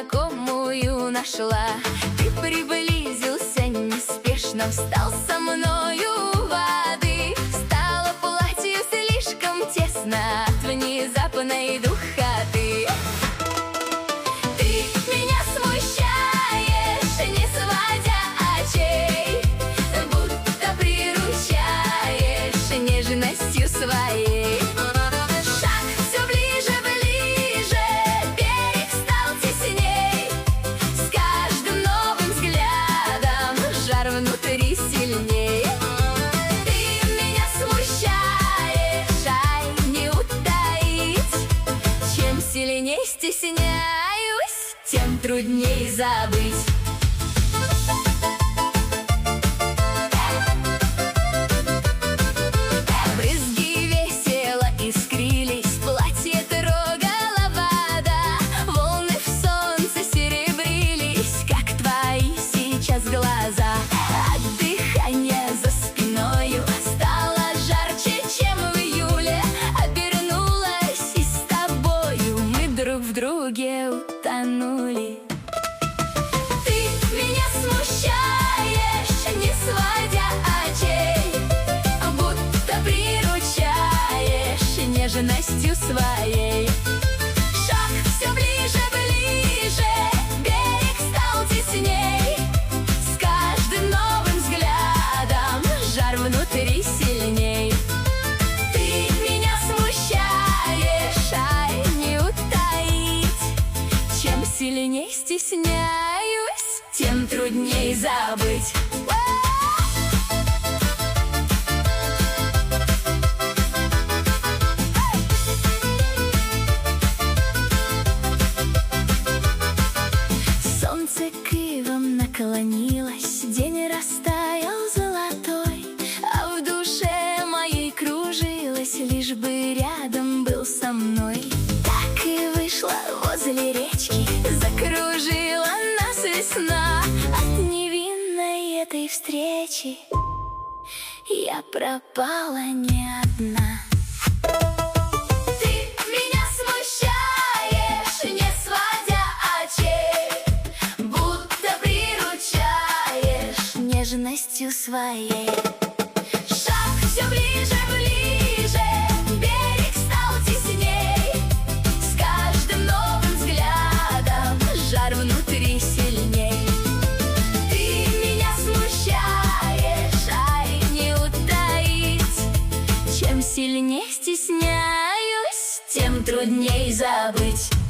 знакомую нашла. Ты приблизился неспешно, встал со мною у воды. Стало платью слишком тесно от внезапной духоты. Ты меня смущаешь, не сводя очей, будто приручаешь нежностью своей. Шаг все ближе, ближе, берег стал тесней. С каждым новым взглядом жар внутри сильней. Ты меня смущаешь, ай, не утаить. Чем сильней стесняюсь, тем трудней забыть. Брызги весело искрились, платье трогала вода. Волны в солнце серебрились, как твои сейчас глаза. От дыхания за спиною стало жарче, чем в июле. Обернулась, и с тобою мы друг в друге утонули. Ты меня смущаешь, не сводя очей, будто приручаешь нежностью своей. Шаг все ближе, ближе, берег стал тесней. С каждым новым взглядом жар внутри сильней. Ты меня смущаешь, ай, не утаить. Чем сильней стесняюсь, тем трудней забыть. Солнце кривом наклонилось, день растаял золотой, а в душе моей кружилась, лишь бы рядом был со мной. Так и вышла возле речки, закружила нас весна. От невинной этой встречи я пропала не одна. Ты меня смущаешь, не сводя очей, будто приручаешь нежностью своей. Шаг все ближе, ближе, берег стал тесней. С каждым новым взглядом жар внутри сильней. Ты меня смущаешь, ай, не утаить. Чем сильней стесняюсь, тем трудней забыть.